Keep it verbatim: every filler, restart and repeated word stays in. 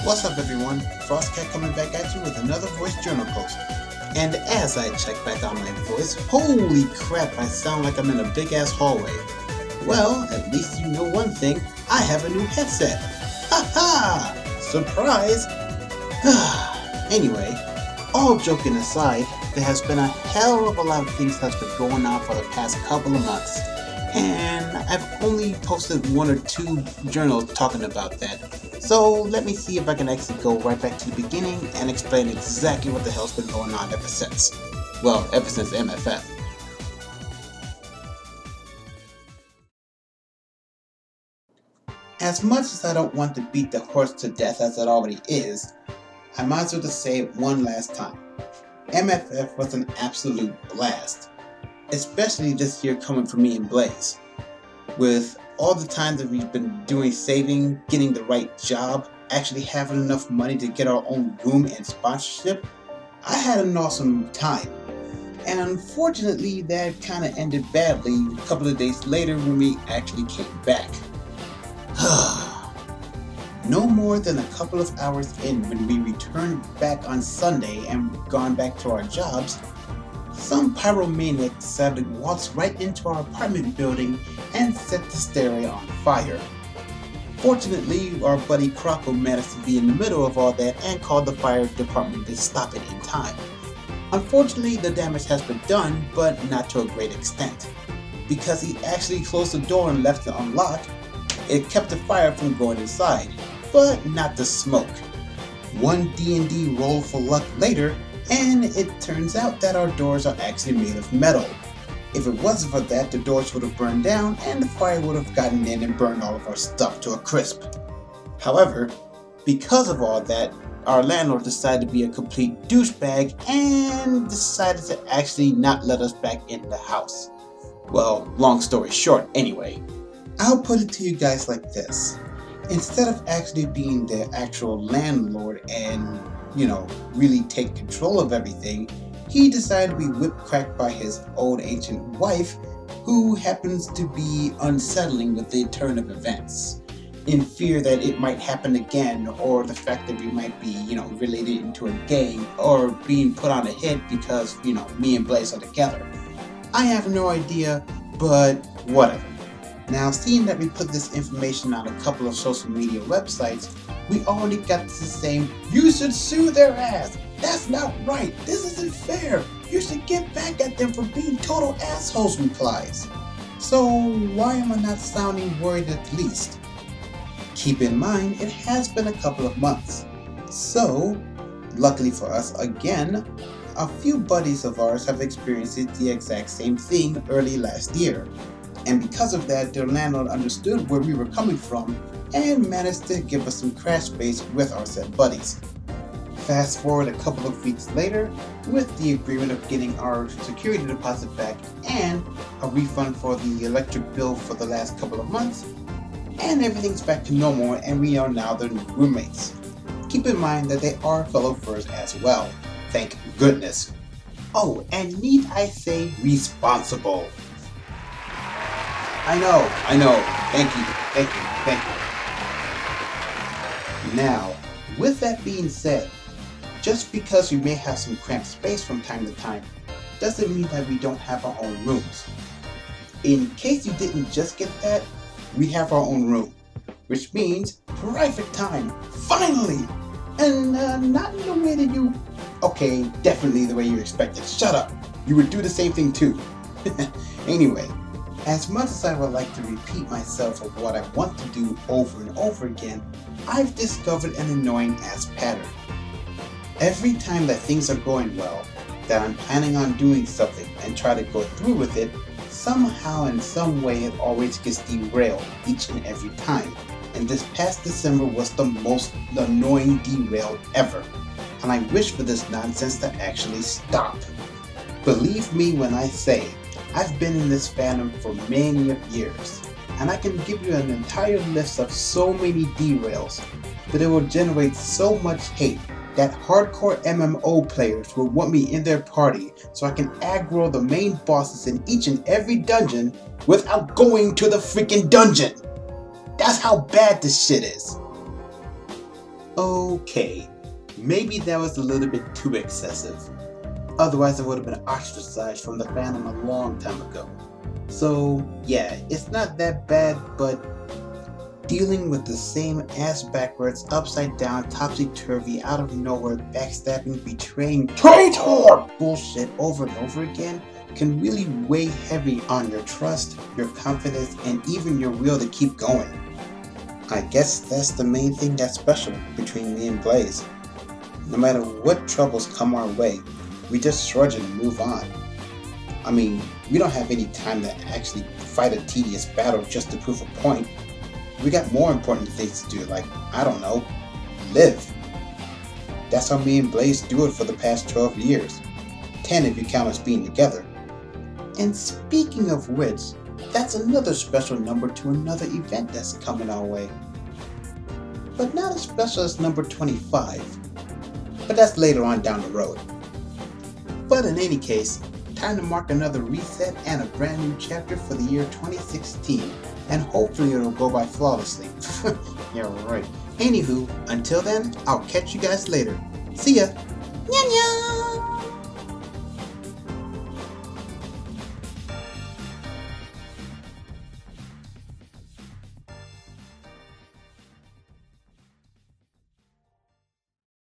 What's up everyone, Frostcat coming back at you with another voice journal post. And as I check back on my voice, holy crap, I sound like I'm in a big ass hallway. Well, at least you know one thing, I have a new headset. Ha ha! Surprise! Anyway, all joking aside, there has been a hell of a lot of things that's been going on for the past couple of months. And I've only posted one or two journals talking about that. So let me see if I can actually go right back to the beginning and explain exactly what the hell's been going on ever since. Well, ever since M F F. As much as I don't want to beat the horse to death as it already is, I might as well just say it one last time. M F F was an absolute blast. Especially this year coming from me and Blaze. With all the time that we've been doing saving, getting the right job, actually having enough money to get our own room and sponsorship, I had an awesome time. And unfortunately that kind of ended badly a couple of days later when we actually came back. No more than a couple of hours in when we returned back on Sunday and gone back to our jobs, some pyromaniac decided to waltz right into our apartment building and set the stereo on fire. Fortunately, our buddy Croco managed to be in the middle of all that and called the fire department to stop it in time. Unfortunately, the damage has been done, but not to a great extent. Because he actually closed the door and left it unlocked, it kept the fire from going inside, but not the smoke. One D and D roll for luck later, and it turns out that our doors are actually made of metal. If it wasn't for that, the doors would have burned down and the fire would have gotten in and burned all of our stuff to a crisp. However, because of all that, our landlord decided to be a complete douchebag and decided to actually not let us back in the house. Well, long story short anyway. I'll put it to you guys like this. Instead of actually being the actual landlord and, you know, really take control of everything, he decided to be whip-cracked by his old ancient wife, who happens to be unsettling with the turn of events, in fear that it might happen again, or the fact that we might be, you know, related into a gang, or being put on a hit because, you know, me and Blaze are together. I have no idea, but whatever. Now, seeing that we put this information on a couple of social media websites, we already got the same, "You should sue their ass! That's not right! This isn't fair! You should get back at them for being total assholes" replies. So why am I not sounding worried at least? Keep in mind, it has been a couple of months. So, luckily for us again, a few buddies of ours have experienced the exact same thing early last year. And because of that, their landlord understood where we were coming from and managed to give us some crash space with our said buddies. Fast forward a couple of weeks later, with the agreement of getting our security deposit back and a refund for the electric bill for the last couple of months, and everything's back to normal and we are now their new roommates. Keep in mind that they are fellow furs as well, thank goodness. Oh, and need I say responsible. I know, I know, thank you, thank you, thank you. Now, with that being said, just because we may have some cramped space from time to time, doesn't mean that we don't have our own rooms. In case you didn't just get that, we have our own room, which means private time, finally! And uh, not in the way that you, okay, definitely the way you expected, shut up, you would do the same thing too. Anyway, as much as I would like to repeat myself of what I want to do over and over again, I've discovered an annoying ass pattern. Every time that things are going well, that I'm planning on doing something and try to go through with it, somehow in some way it always gets derailed each and every time. And this past December was the most annoying derail ever. And I wish for this nonsense to actually stop. Believe me when I say, I've been in this fandom for many years, and I can give you an entire list of so many derails, but it will generate so much hate that hardcore M M O players will want me in their party so I can aggro the main bosses in each and every dungeon without going to the freaking dungeon. That's how bad this shit is. Okay, maybe that was a little bit too excessive. Otherwise I would have been ostracized from the fandom a long time ago. So yeah, it's not that bad, but dealing with the same ass backwards, upside down, topsy-turvy, out of nowhere, backstabbing, betraying, traitor bullshit over and over again can really weigh heavy on your trust, your confidence, and even your will to keep going. I guess that's the main thing that's special between me and Blaze. No matter what troubles come our way, we just shrug it and move on. I mean, we don't have any time to actually fight a tedious battle just to prove a point. We got more important things to do, like, I don't know, live. That's how me and Blaze do it for the past twelve years. ten if you count us being together. And speaking of which, that's another special number to another event that's coming our way. But not as special as number twenty-five. But that's later on down the road. But in any case, time to mark another reset and a brand new chapter for the year twenty sixteen. And hopefully it'll go by flawlessly. Yeah, right. Anywho, until then, I'll catch you guys later. See ya! Nya nya!